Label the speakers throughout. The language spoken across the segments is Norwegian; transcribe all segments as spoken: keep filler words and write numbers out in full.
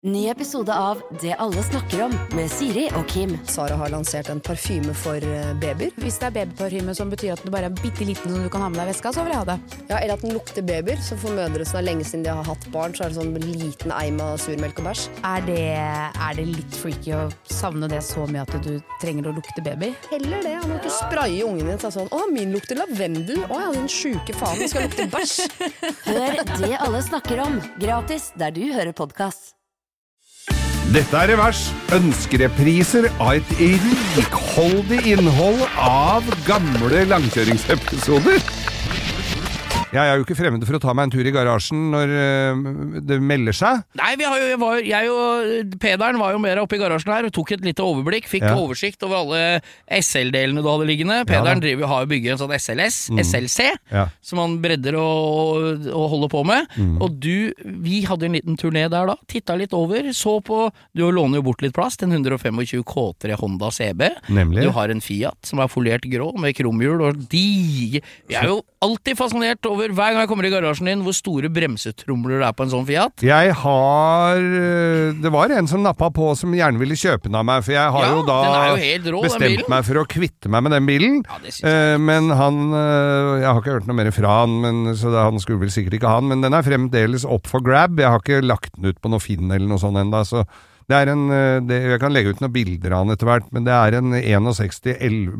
Speaker 1: Ny episode av Det alle snakker om med Siri og Kim.
Speaker 2: Sara har lansert en parfyme for babyer.
Speaker 3: Hvis det er babyparfyme som betyr at det bare er bitteliten som du kan ha med deg i veska, så vil jeg ha det.
Speaker 2: Ja, eller at den lukter babyer, så for mødre som er lenge siden de har hatt barn, så er det sånn liten eim av surmelk og bæsj.
Speaker 3: Er det, er det litt freaky å savne det så mye at du trenger å lukte baby?
Speaker 2: Heller det, han må ikke spraye ungen din til sånn, å, min lukter lavendel, å ja, den sjuke faen, den skal lukte bæsj.
Speaker 1: Hør Det alle snakker om, gratis der du hører podcast.
Speaker 4: Dette er Revers, ønskerepriser av et rikholdig innhold av gamle langkjøringsepisoder. Jeg er jo ikke fremmed for å ta meg en tur i garasjen når uh, det melder seg.
Speaker 5: Nei, vi har jo, jeg, var, jeg og Pederen var jo mer oppe i garasjen her og tok et lite overblikk, fikk ja. oversikt over alle S L-delene du hadde liggende. Pederen ja, driver jo har jo bygget en sånn S L S, mm. S L C, ja. som han bredder og, og holder på med. Mm. Og du, vi hadde en liten turné der da, tittet litt over, så på, du låner jo bort litt plass til en hundre tjuefem K tre Honda C B.
Speaker 4: Nemlig.
Speaker 5: Du har en Fiat som er foliert grå med kromhjul og de, vi er jo alltid fascinert over hver gang jeg kommer i garasjen din, hvor store bremsetromler det er på en sånn Fiat.
Speaker 4: Jeg har, det var en som nappet på som gjerne ville kjøpe den av meg, for jeg har
Speaker 5: ja,
Speaker 4: jo da
Speaker 5: jo rå,
Speaker 4: bestemt meg for å kvitte meg med den bilen. Ja, uh, men han, uh, jeg har ikke hørt noe mer fra han, men, så det, han skulle vel sikkert ikke ha den, men den er fremdeles opp for grab. Jeg har ikke lagt den ut på noe Finn eller noe sånt enda, så det er en, det, jeg kan legge ut noen bilder av den etter hvert, men det er en sekstisens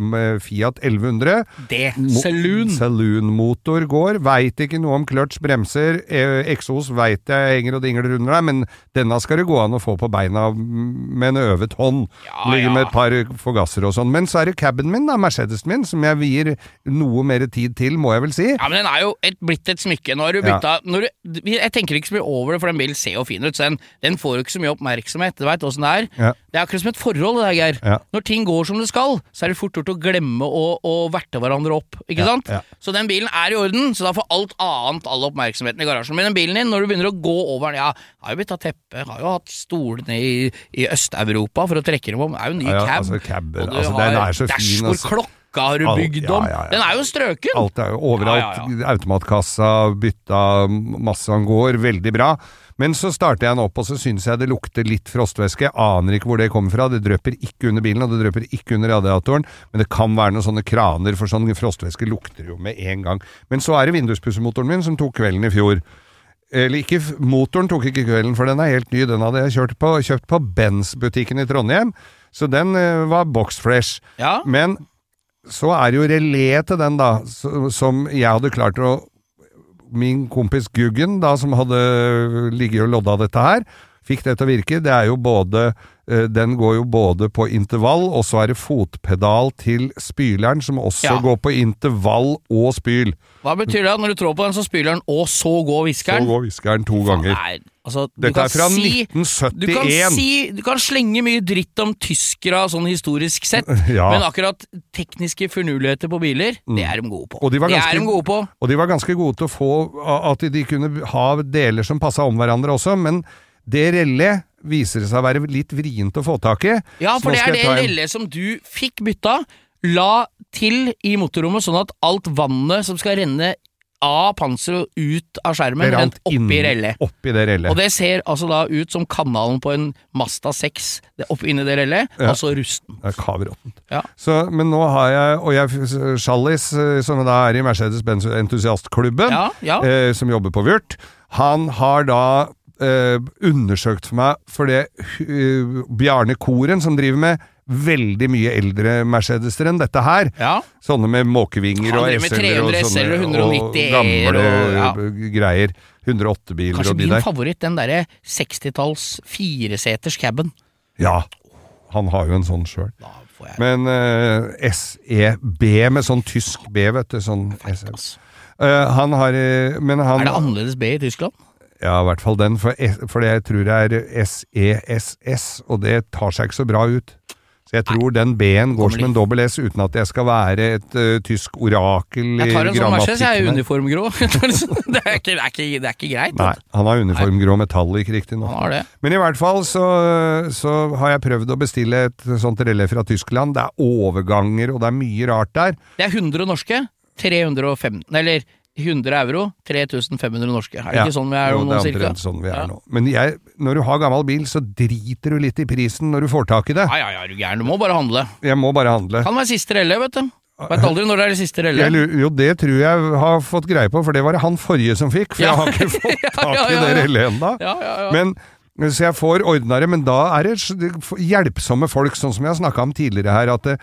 Speaker 4: Fiat elleve hundre.
Speaker 5: Det, Saloon.
Speaker 4: Saloon-motor går, vet ikke noe om kløtsj, bremser, eksos vet jeg henger og dingler under deg, men denne skal det gå an å få på beina med en øvet hånd. Ja, Ligger ja. med et par forgasser og sånn. Men så er det cabben min da, Mercedesen min, som jeg vier noe mer tid til, må jeg vel si.
Speaker 5: Ja, men den er jo et, blitt et smykke. Nå har du byttet, ja. når du, jeg tenker ikke så mye over det, for den bilen ser jo fin ut, så den, den får jo ikke så mye oppmerksomhet. Du vet hvordan det er. Ja. Det er akkurat som et forhold det der, Geir. Ja. Når ting går som det skal, så er det fort gjort å glemme å, å verte hverandre opp, ikke ja. sant? Ja. Så den bilen er i orden, så da får alt annet, all oppmerksomheten i garasjen. Men den bilen din, når du begynner å gå over den, ja, har jo blitt av teppe, har jo hatt stolene i, i Øst-Europa for å trekke dem om, det er jo en ny
Speaker 4: ja, ja,
Speaker 5: cab,
Speaker 4: altså, cab
Speaker 5: og du
Speaker 4: altså,
Speaker 5: har
Speaker 4: altså.
Speaker 5: dashbord-klokka har du bygd om. Ja, ja, ja. Den er jo strøken.
Speaker 4: Alt er jo overalt. Ja, ja, ja. Automatkassa, bytta, masse han går, veldig bra. Men så starter jeg den opp, og så synes jeg det lukter litt frostvæske. Jeg aner ikke hvor det kommer fra. Det drøper ikke under bilen, og det drøper ikke under radiatoren. Men det kan være noen sånne kraner, for sånn frostvæske lukter jo med en gang. Men så er det vinduspussemotoren min som tok kvelden i fjor. Eller ikke, motoren tok ikke kvelden, for den er helt ny. Den hadde jeg kjørt på, kjøpt på Benz-butikken i Trondheim. Så den uh, var boxfresh. Ja. Men så er det jo relé til den da, som jeg hadde klart å min kompis Guggen da, som hadde ligget og lodda dette her, fikk det til å virke. Det er jo både, den går jo både på intervall, og så er det fotpedal til spyleren, som også ja. går på intervall og spyl.
Speaker 5: Hva betyr det? Når du trår på den, så spyler den, og så går viskeren?
Speaker 4: Så går viskeren to ganger.
Speaker 5: Nei, altså,
Speaker 4: dette er fra si, nitten syttien.
Speaker 5: Du kan, si, du kan slenge mye dritt om tyskere, sånn historisk sett, ja. men akkurat tekniske fornuligheter på biler, mm. det er de gode på.
Speaker 4: Og de var ganske,
Speaker 5: det er de gode på.
Speaker 4: Og de var ganske gode til å få at de kunne ha deler som passet om hverandre også, men det relé viser seg å være litt vrient å få tak i.
Speaker 5: Ja, for det er det relé som du fikk bytta, la til i motorrommet, sånn at alt vannet som skal renne av panser og ut av skjermen rent oppi relé.
Speaker 4: Oppi det relé.
Speaker 5: Og det ser altså da ut som kanalen på en Mazda seks oppi inni det relé, ja. altså rusten.
Speaker 4: Det er kaveråttent.
Speaker 5: Ja.
Speaker 4: Så, men nå har jeg, og jeg, Challis, som da er i Mercedes-Benz entusiastklubben, ja, ja. Eh, som jobber på Vyrt, han har da eh, undersøkt for meg, for det uh, Bjarne Koren, som driver med veldig mye eldre Mercedeser enn dette her. Ja. Sånne med måkevinger og S L-er og sånne
Speaker 5: hundre og nitti
Speaker 4: og gamle
Speaker 5: og, ja.
Speaker 4: greier. hundre og åtte-biler og de der.
Speaker 5: Kanskje min favoritt, den der sekstitalls fireseters cabben.
Speaker 4: Ja, han har jo en sånn selv. Men uh, S E B med sånn tysk B, vet du, sånn S L. Uh, han har, men han...
Speaker 5: Er det annerledes B i Tyskland?
Speaker 4: Ja, i hvert fall den, for, for det jeg tror det er S E S S, og det tar seg ikke så bra ut. Så jeg tror den B-en går som en dobbel S uten at jeg skal være et uh, tysk orakel i grammatikken.
Speaker 5: Jeg tar en sånn Mercedes, jeg er uniformgrå. det, er ikke, det, er ikke, det er ikke greit.
Speaker 4: Nei, han har uniformgrå metallic riktig nå.
Speaker 5: Han har det.
Speaker 4: Men i hvert fall så, så har jeg prøvd å bestille et sånt relé fra Tyskland. Det er overganger, og det er mye rart der.
Speaker 5: Det er hundre norske, tre hundre og femten, eller hundre euro, tre tusen fem hundre norske. Er det
Speaker 4: ja.
Speaker 5: ikke sånn vi er
Speaker 4: jo,
Speaker 5: nå,
Speaker 4: det er
Speaker 5: cirka?
Speaker 4: sånn vi er
Speaker 5: ja.
Speaker 4: nå. Men jeg, når du har gammel bil, så driter du litt i prisen når du får tak i det.
Speaker 5: Ja, ja, ja, du er gæren. Du må bare handle.
Speaker 4: Jeg må bare handle.
Speaker 5: Kan være siste relle, vet du. Vet aldri når det er det siste relle.
Speaker 4: Jeg, jo, det tror jeg har fått greie på, for det var det han forrige som fikk, for ja. jeg har ikke fått tak i ja, ja, ja. det relle enda.
Speaker 5: Ja, ja, ja.
Speaker 4: Men, så jeg får ordnere, men da er det hjelpsomme folk, sånn som jeg har snakket om tidligere her, at det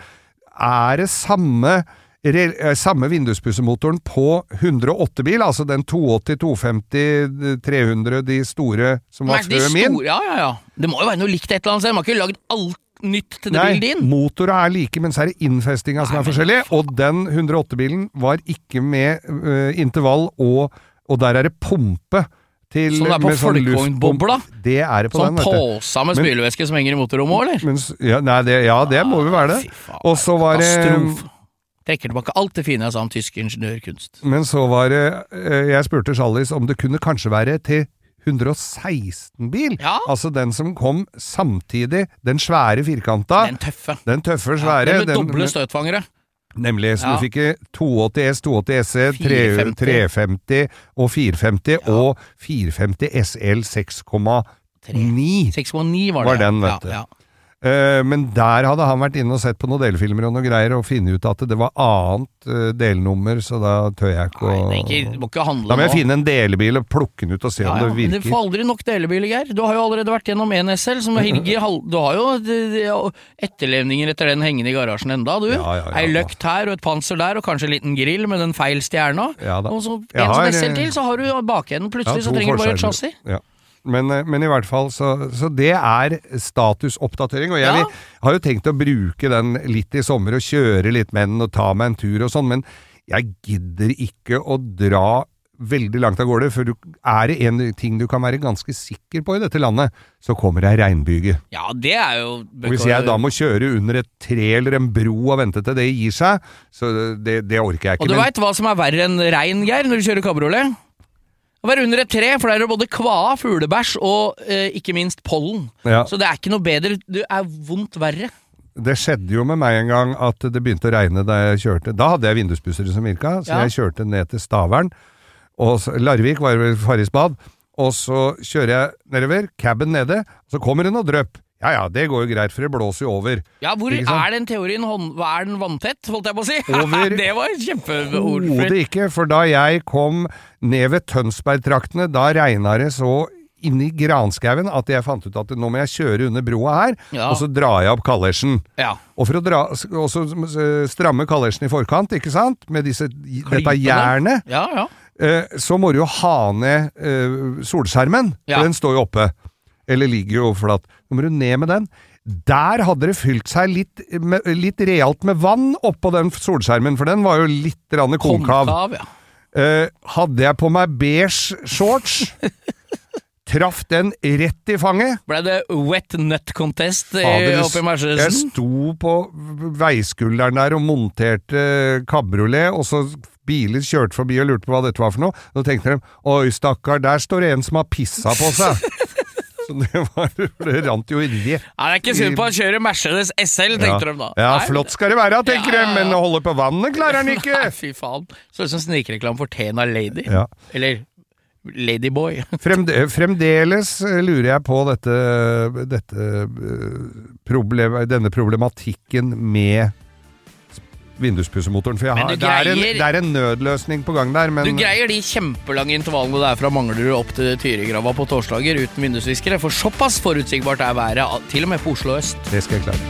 Speaker 4: er det samme samme vinduspussemotoren på hundre og åtte bil, altså den to åtti, to femti, tre hundre, de store som var før min.
Speaker 5: Ja, ja, ja. Det må jo være noe likt et eller annet sted. Man har ikke laget alt nytt til det bilen din.
Speaker 4: Nei, motorer er like, men så er det innfestinga som er forskjellig, og den hundre og åtte-bilen var ikke med uh, intervall, og, og der er det pumpe. Til,
Speaker 5: sånn er på folkevognbobla?
Speaker 4: Det er det på
Speaker 5: sånn
Speaker 4: den, vet du.
Speaker 5: Sånn påsa med spylevæske som henger i motorrommet, eller?
Speaker 4: Men, ja, nei, det, ja, det må jo være det. Og så var det...
Speaker 5: Trekker tilbake alt det fine jeg sa om tysk ingeniørkunst.
Speaker 4: Men så var det... Jeg spurte Charlies om det kunne kanskje være til hundre og seksten-bil.
Speaker 5: Ja.
Speaker 4: Altså den som kom samtidig, den svære firkanta.
Speaker 5: Den tøffe.
Speaker 4: Den tøffe, svære.
Speaker 5: Ja, den med den, doble støtfangere.
Speaker 4: Nemlig, så ja. Du fikk to åtti S, to åtti S E,
Speaker 5: fire
Speaker 4: femti og fire femti, ja. Og fire femti S L seks komma ni.
Speaker 5: seks komma ni var det.
Speaker 4: Var den, vet du.
Speaker 5: Ja, ja.
Speaker 4: Uh, men der hadde han vært inne og sett på noen delfilmer og noe greier og finne ut at det var annet uh, delnummer, så da tør jeg ikke å...
Speaker 5: Nei, det ikke, må ikke handle
Speaker 4: da må jeg
Speaker 5: nå.
Speaker 4: finne en delebil og plukke den ut og se ja, om det virker.
Speaker 5: Men det får aldri nok delebiler, Geir. Du har jo allerede vært gjennom en S L, som Helge, du har jo de, de, etterlevninger etter den hengende i garasjen enda, du.
Speaker 4: Ja, ja, ja,
Speaker 5: Ei løkt her og et panser der, og kanskje en liten grill med den feil stjerna.
Speaker 4: Ja,
Speaker 5: og så en
Speaker 4: har,
Speaker 5: som S L til, så har du bakenden plutselig, ja, så trenger du bare et chassis.
Speaker 4: Ja. Men, men i hvert fall, så, så det er statusoppdatering, og jeg ja. vil, har jo tenkt å bruke den litt i sommer og kjøre litt med den og ta meg en tur og sånn, men jeg gidder ikke å dra veldig langt av gårde, for du, er det en ting du kan være ganske sikker på i dette landet, så kommer det regnbyge.
Speaker 5: Ja, det er jo...
Speaker 4: Og hvis jeg da må kjøre under et tre eller en bro og vente til det gir seg, så det, det orker jeg ikke.
Speaker 5: Og du
Speaker 4: men...
Speaker 5: vet hva som er verre enn regn, Geir, når du kjører kabriolet? Å være under et tre, for der er det både kva, fuglebæsj og eh, ikke minst pollen. Ja. Så det er ikke noe bedre, det er vondt verre.
Speaker 4: Det skjedde jo med meg en gang at det begynte å regne da jeg kjørte. Da hadde jeg vinduspussere som virka, så ja. Jeg kjørte ned til Stavern. Og så, Larvik var vel Farris bad. Og så kjører jeg nedover, cabben nede, så kommer det noe drøpp. Ja, ja, det går jo greit, for det blåser jo over.
Speaker 5: Ja, hvor er den teorien? Er den vanntett, holdt jeg på å si?
Speaker 4: Over,
Speaker 5: det var et kjempeord.
Speaker 4: Overhodet ikke, for da jeg kom ned ved Tønsbergtraktene, da regnet det så inni granskauen at jeg fant ut at nå må jeg kjøre under broa her, ja. Og så drar jeg opp kallersen.
Speaker 5: Ja.
Speaker 4: Og for å dra, og så stramme kallersen i forkant, ikke sant? Med disse, dette jernet,
Speaker 5: ja, ja.
Speaker 4: så må du jo ha ned solskjermen, for ja. Den står jo oppe. Eller ligger jo flatt. Nå må du ned med den. Der hadde det fylt seg litt, med, litt realt med vann oppå den solskjermen, for den var jo litt rann konkav.
Speaker 5: Konkav, ja.
Speaker 4: Uh, hadde jeg på meg beige shorts, traff den rett i fanget.
Speaker 5: Ble det wet nut contest oppe i Mercedesen?
Speaker 4: Jeg sto på veiskulderen der og monterte kabriolet, og så biler kjørte forbi og lurte på hva dette var for noe. Da tenkte de, oi stakkar, der står det en som har pissa på seg. Så det, var, det rant jo inni.
Speaker 5: Ja, det er ikke synd på å kjøre Mercedes S L, tenkte
Speaker 4: ja.
Speaker 5: de da.
Speaker 4: Ja, flott skal det være, tenker ja, ja, ja. De, men å holde på vannet klarer han ikke.
Speaker 5: Nei, fy faen. Så ut som snikreklam for Tena Lady.
Speaker 4: Ja.
Speaker 5: Eller Ladyboy.
Speaker 4: Fremde, fremdeles lurer jeg på dette, dette problem, denne problematikken med vinduspussemotoren, for jeg har, greier, det, er en, det er en nødløsning på gang der, men...
Speaker 5: Du greier de kjempelange intervallene der fra Manglerud opp til Tyregrava på torsdager uten vindusviskere, for såpass forutsigbart er været, til og med på Oslo Øst.
Speaker 4: Det skal jeg klare.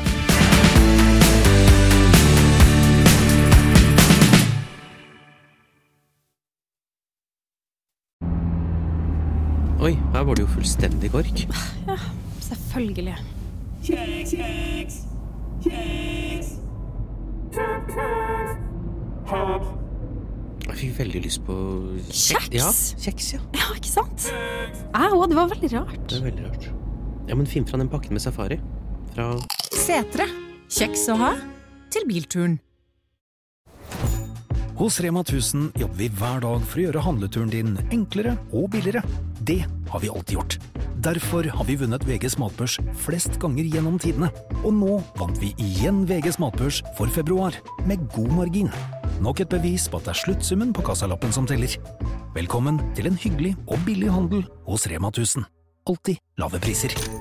Speaker 6: Oi, her var det jo fullstendig kork.
Speaker 7: Ja, selvfølgelig. Kjeks, kjeks, kjeks.
Speaker 6: Jeg fikk veldig lyst på
Speaker 7: kjeks.
Speaker 6: Ja, kjeks, ja.
Speaker 7: Ja, ikke sant? Au, det var veldig rart.
Speaker 6: Det er veldig rart. Ja, men finn fra den pakken med safari. Fra
Speaker 8: Setre. Kjeks å ha til bilturen.
Speaker 9: Hos Rema tusen jobber vi hver dag for å gjøre handleturen din enklere og billigere. Det har vi alltid gjort. Derfor har vi vunnet V G's matbørs flest ganger gjennom tidene. Og nå vant vi igjen V G's matbørs for februar, med god margin. nok et bevis på at det er sluttsummen på kassalappen som teller. Velkommen til en hyggelig og billig handel hos Rema tusen. Alltid lave priser.